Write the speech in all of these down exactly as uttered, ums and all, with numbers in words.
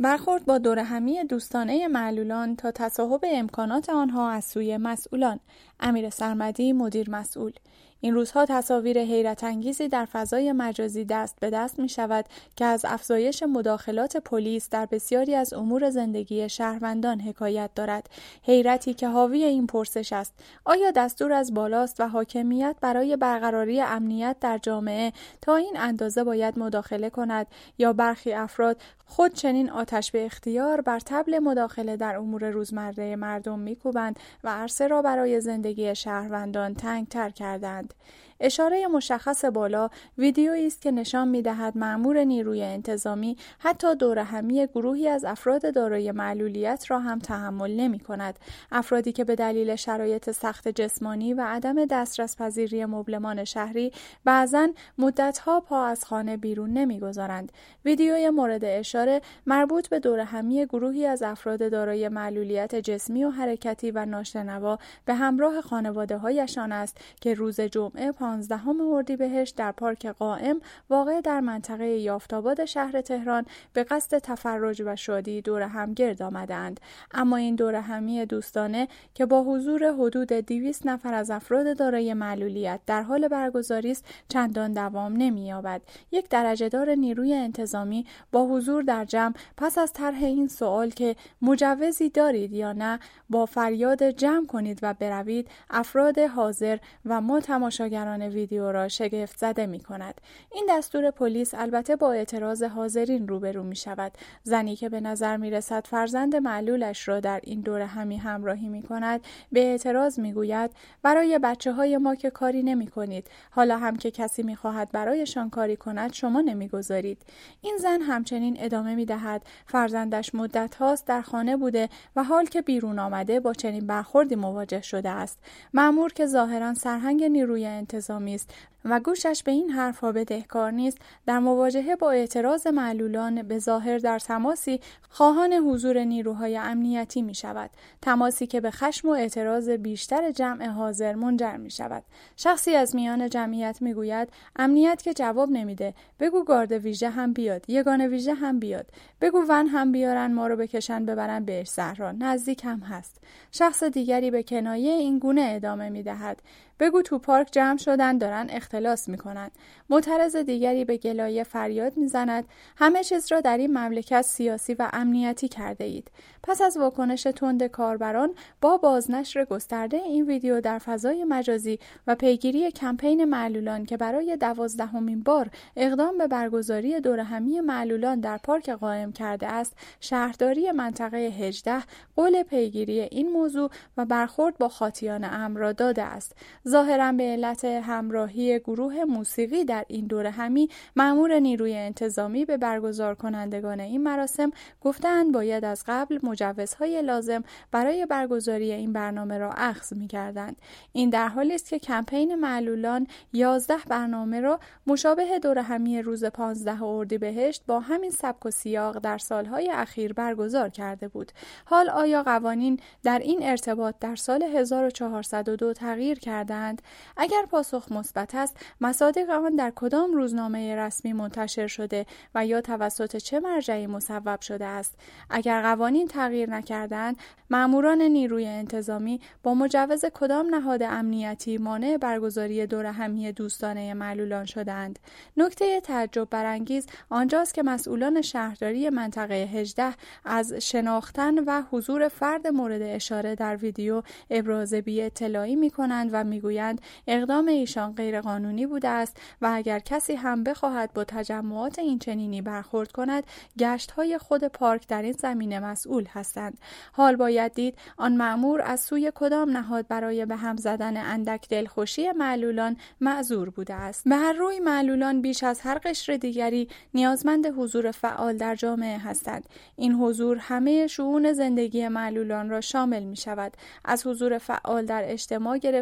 برخورد با دورهمی دوستانه معلولان تا تصاحب امکانات آنها از سوی مسئولان. امیر سرمدی، مدیر مسئول. این روزها تصاویر حیرت انگیزی در فضای مجازی دست به دست می شود که از افزایش مداخلات پلیس در بسیاری از امور زندگی شهروندان حکایت دارد. حیرتی که حاوی این پرسش است: آیا دستور از بالاست و حاکمیت برای برقراری امنیت در جامعه تا این اندازه باید مداخله کند، یا برخی افراد خود چنین آتش به اختیار بر طبل مداخله در امور روزمره مردم می‌کوبند و عرصه را برای زندگی شهروندان تنگ‌تر کردند؟ اشاره مشخص بالا ویدیویی است که نشان می‌دهد مأمور نیروی انتظامی حتی دورهمی گروهی از افراد دارای معلولیت را هم تحمل نمی‌کند. افرادی که به دلیل شرایط سخت جسمانی و عدم دسترس پذیری مبلمان شهری بعضاً مدت‌ها پا از خانه بیرون نمی‌گذارند. ویدیوی مورد اشاره مربوط به دورهمی گروهی از افراد دارای معلولیت جسمی و حرکتی و ناشنوا به همراه خانواده‌هایشان است که روز جمعه پانزدهم اردیبهشت در پارک قائم واقع در منطقه یافت‌آباد شهر تهران به قصد تفرج و شادی دور هم گرد آمدند. اما این دورهمی دوستانه که با حضور حدود دویست نفر از افراد دارای معلولیت در حال برگزاری است، چندان دوام نمی‌یابد. یک درجه‌دار نیروی انتظامی با حضور در جمع پس از طرح این سوال که مجوزی دارید یا نه، با فریاد جمع کنید و بروید، افراد حاضر و ما تماشاگران ویدیو را شگفت زده می کند. این دستور پلیس البته با اعتراض حاضرین روبرو می شود. زنی که به نظر می رسد فرزند معلولش را در این دوره همی همراهی می کند به اعتراض می گوید: برای بچه های ما که کاری نمی کنید، حالا هم که کسی می خواهد برایشان کاری کند شما نمی گذارید. این زن همچنین ادامه می دهد فرزندش مدت هاست در خانه بوده و حال که بیرون آمده با چنین برخوردی مواجه شده است. مأمور که ظاهرا سرهنگ نیروی انتظامی است و گوشش به این حرفها بدهکار نیست، در مواجهه با اعتراض معلولان به ظاهر در تماسی خواهان حضور نیروهای امنیتی می شود. تماسی که به خشم و اعتراض بیشتر جمع حاضر منجر می شود. شخصی از میان جمعیت می گوید: امنیت که جواب نمیده، بگو گارد ویژه هم بیاد، یگان ویژه هم بیاد، بگو ون هم بیارن ما رو بکشن ببرن بهش زهرا، نزدیک هم هست. شخص دیگری به کنایه این گونه ادامه می دهد: بگو تو پارک جمع شدن دارن اختلاس میکنن. معترض دیگری به گلایه فریاد میزند: همه چیز را در این مملکت سیاسی و امنیتی کرده اید. پس از واکنش تند کاربران با بازنشر گسترده این ویدیو در فضای مجازی و پیگیری کمپین معلولان که برای دوازدهمین بار اقدام به برگزاری دورهمی معلولان در پارک قائم کرده است، شهرداری منطقه هجده قول پیگیری این موضوع و برخورد با خاطیان امر را داده است. ظاهراً به علت همراهی گروه موسیقی در این دورهمی، مأمور نیروی انتظامی به برگزار کنندگان این مراسم گفتند باید از قبل مجوزهای لازم برای برگزاری این برنامه را اخذ می‌کردند. این در حالی است که کمپین معلولان یازده برنامه را مشابه دورهمی روز پانزدهم اردیبهشت با همین سبک و سیاق در سالهای اخیر برگزار کرده بود. حال آیا قوانین در این ارتباط در سال هزار و چهارصد و دو تغییر کردند؟ اگر پاسخ مثبت است، مصادیق آن در کدام روزنامه رسمی منتشر شده و یا توسط چه مرجعی مصوب شده است؟ اگر قوانین تغییر نکردند، ماموران نیروی انتظامی با مجوز کدام نهاد امنیتی مانع برگزاری دورهمی دوستانه معلولان شدند؟ نکته تعجب برانگیز آنجاست که مسئولان شهرداری منطقه هجده از شناختن و حضور فرد مورد اشاره در ویدیو ابراز بی اطلاعی می کنند و می گویند اقدام ایشان غیر قانونی بوده است و اگر کسی هم بخواهد با تجمعات این چنینی برخورد کند، گشت‌های خود پارک در این زمینه مسئول هستند. حال باید دید آن مأمور از سوی کدام نهاد برای به هم زدن اندک دلخوشی معلولان معذور بوده است. به هر روی معلولان بیش از هر قشر دیگری نیازمند حضور فعال در جامعه هستند. این حضور همه شئون زندگی معلولان را شامل می شود، از حضور فعال در اجتماع گرفته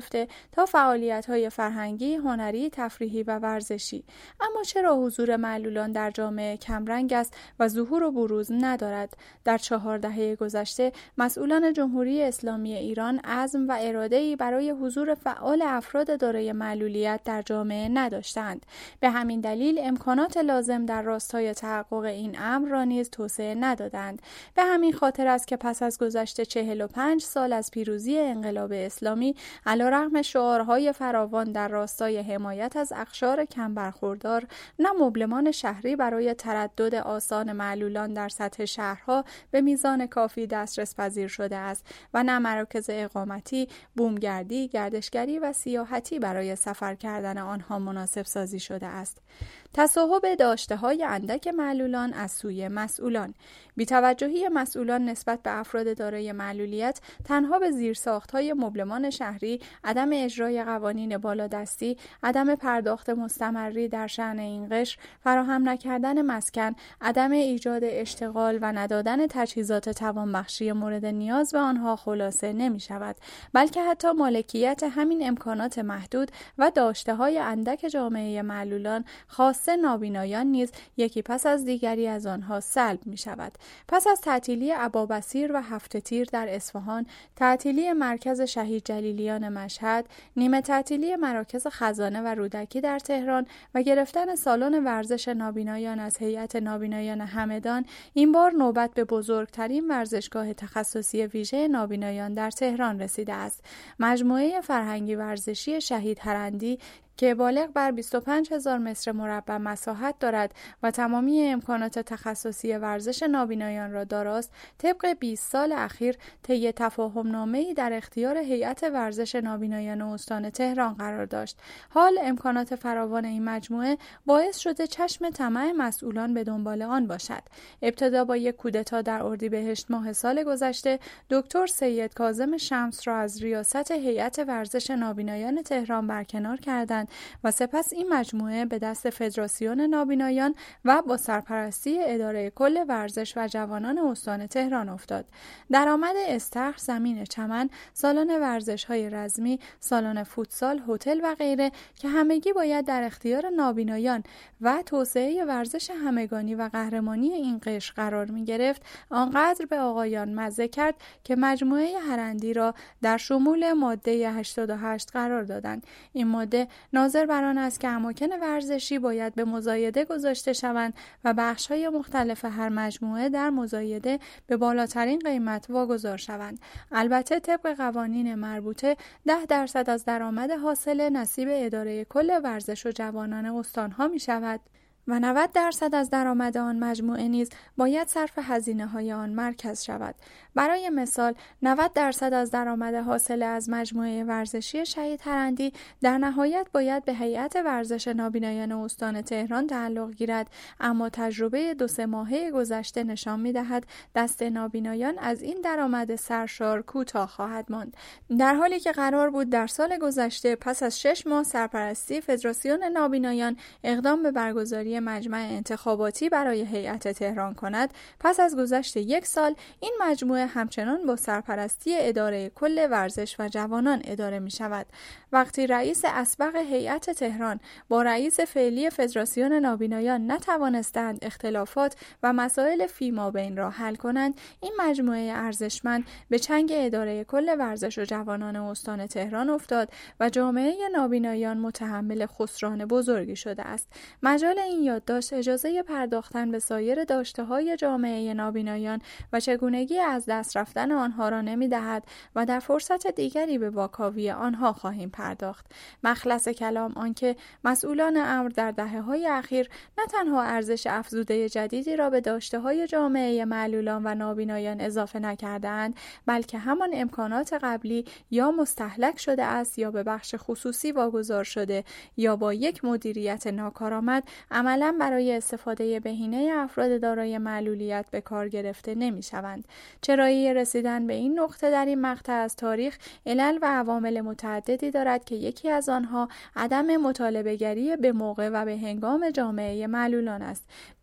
تا فعالیت‌های فرهنگی، هنری، تفریحی و ورزشی. اما چرا حضور معلولان در جامعه کمرنگ است و ظهور و بروز ندارد؟ در چهار دهه گذشته مسئولان جمهوری اسلامی ایران عزم و اراده‌ای برای حضور فعال افراد دارای معلولیت در جامعه نداشتند. به همین دلیل امکانات لازم در راستای تحقق این امر را نیز توسعه ندادند. به همین خاطر است که پس از گذشت چهل و پنج سال از پیروزی انقلاب اسلامی، علیرغم شعارهای فراوان در راستای حمایت از اقشار کم برخوردار، نه مبلمان شهری برای تردد آسان معلولان در سطح شهرها به میزان کافی دسترس پذیر شده است و نه مراکز اقامتی، بومگردی، گردشگری و سیاحتی برای سفر کردن آنها مناسب سازی شده است. تصاحب داشته‌های اندک معلولان از سوی مسئولان. بی‌توجهی مسئولان نسبت به افراد دارای معلولیت تنها به زیرساخت‌های مبلمان شهری، عدم اجرای قوانین بالادستی، عدم پرداخت مستمری در شأن این قشر، فراهم نکردن مسکن، عدم ایجاد اشتغال و ندادن تجهیزات توانبخشی مورد نیاز به آنها خلاصه نمی‌شود، بلکه حتی مالکیت همین امکانات محدود و داشته‌های اندک جامعه معلولان خاص نابینایان نیز یکی پس از دیگری از آنها سلب می شود. پس از تعطیلی ابابصیر و هفته تیر در اصفهان، تعطیلی مرکز شهید جلیلیان مشهد، نیمه تعطیلی مراکز خزانه و رودکی در تهران و گرفتن سالن ورزش نابینایان از هیئت نابینایان همدان، این بار نوبت به بزرگترین ورزشگاه تخصصی ویژه نابینایان در تهران رسیده است. مجموعه فرهنگی ورزشی شهید هرندی که بالغ بر بیست و پنج هزار متر مربع مساحت دارد و تمامی امکانات تخصصی ورزش نابینایان را داراست، طبق بیست سال اخیر طی تفاهم‌نامه‌ای در اختیار هیئت ورزش نابینایان استان تهران قرار داشت. حال امکانات فراوان این مجموعه باعث شده چشم طمع مسئولان به دنبال آن باشد. ابتدا با یک کودتا در اردیبهشت ماه سال گذشته، دکتر سید کاظم شمس را از ریاست هیئت ورزش نابینایان تهران برکنار کردند و سپس این مجموعه به دست فدراسیون نابینایان و با سرپرستی اداره کل ورزش و جوانان استان تهران افتاد. درآمد استخر، زمین چمن، سالن ورزش‌های رزمی، سالن فوتسال، هتل و غیره که همگی باید در اختیار نابینایان و توسعه ورزش همگانی و قهرمانی این قشر قرار می‌گرفت، آنقدر به آقایان مزه کرد که مجموعه هرندی را در شمول ماده هشتاد و هشت قرار دادند. این ماده ناظر بر آن است که اماکن ورزشی باید به مزایده گذاشته شوند و بخش‌های مختلف هر مجموعه در مزایده به بالاترین قیمت واگذار شوند. البته طبق قوانین مربوطه ده درصد از درآمد حاصل نصیب اداره کل ورزش و جوانان استان‌ها می‌شود و نود درصد از درآمد آن مجموعه نیز باید صرف هزینه‌های آن مرکز شود. برای مثال، نود درصد از درآمد حاصل از مجموعه ورزشی شهید هرندی در نهایت باید به هیئت ورزش نابینایان استان تهران تعلق گیرد، اما تجربه دو سه ماهه گذشته نشان می‌دهد دست نابینایان از این درآمد سرشار کوتاه خواهد ماند، در حالی که قرار بود در سال گذشته پس از شش ماه سرپرستی فدراسیون نابینایان اقدام به برگزاری مجمع انتخاباتی برای هیئت تهران کند. پس از گذشت یک سال این مجموعه همچنان با سرپرستی اداره کل ورزش و جوانان اداره می شود. وقتی رئیس اسبق هیئت تهران با رئیس فعلی فدراسیون نابینایان نتوانستند اختلافات و مسائل فیمابین را حل کنند، این مجموعه ارزشمند به چنگ اداره کل ورزش و جوانان استان تهران افتاد و جامعه نابینایان متحمل خسران بزرگی شده است. مجال این یادداشت اجازه پرداختن به سایر داشته‌های جامعه نابینایان و چگونگی از دست رفتن آنها را نمی‌دهد و در فرصت دیگری به واکاوی آنها خواهیم پرداخت. مخلص کلام آنکه مسئولان امر در دهه‌های اخیر نه تنها ارزش افزوده جدیدی را به داشته‌های جامعه معلولان و نابینایان اضافه نکرده‌اند، بلکه همان امکانات قبلی یا مستهلک شده است یا به بخش خصوصی واگذار شده یا با یک مدیریت ناکارآمد عملاً برای استفاده بهینه افراد دارای معلولیت به کار گرفته نمی‌شوند. چرایی رسیدن به این نقطه در این مقطع از تاریخ علل و عوامل متعددی دارد که یکی از آنها عدم مطالبه‌گری به موقع و به هنگام جامعه معلولان است.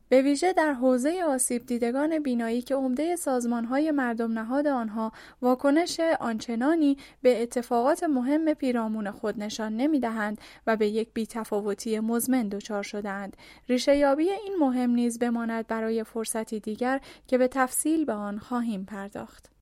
به ویژه در حوزه آسیب دیدگان بینایی که عمده سازمان‌های مردم نهاد آنها واکنش آنچنانی به اتفاقات مهم پیرامون خود نشان نمی‌دهند و به یک بی‌تفاوتی مزمن دچار شده‌اند. ریشه‌یابی این مهم نیز بماند برای فرصتی دیگر که به تفصیل به آن خواهیم پرداخت.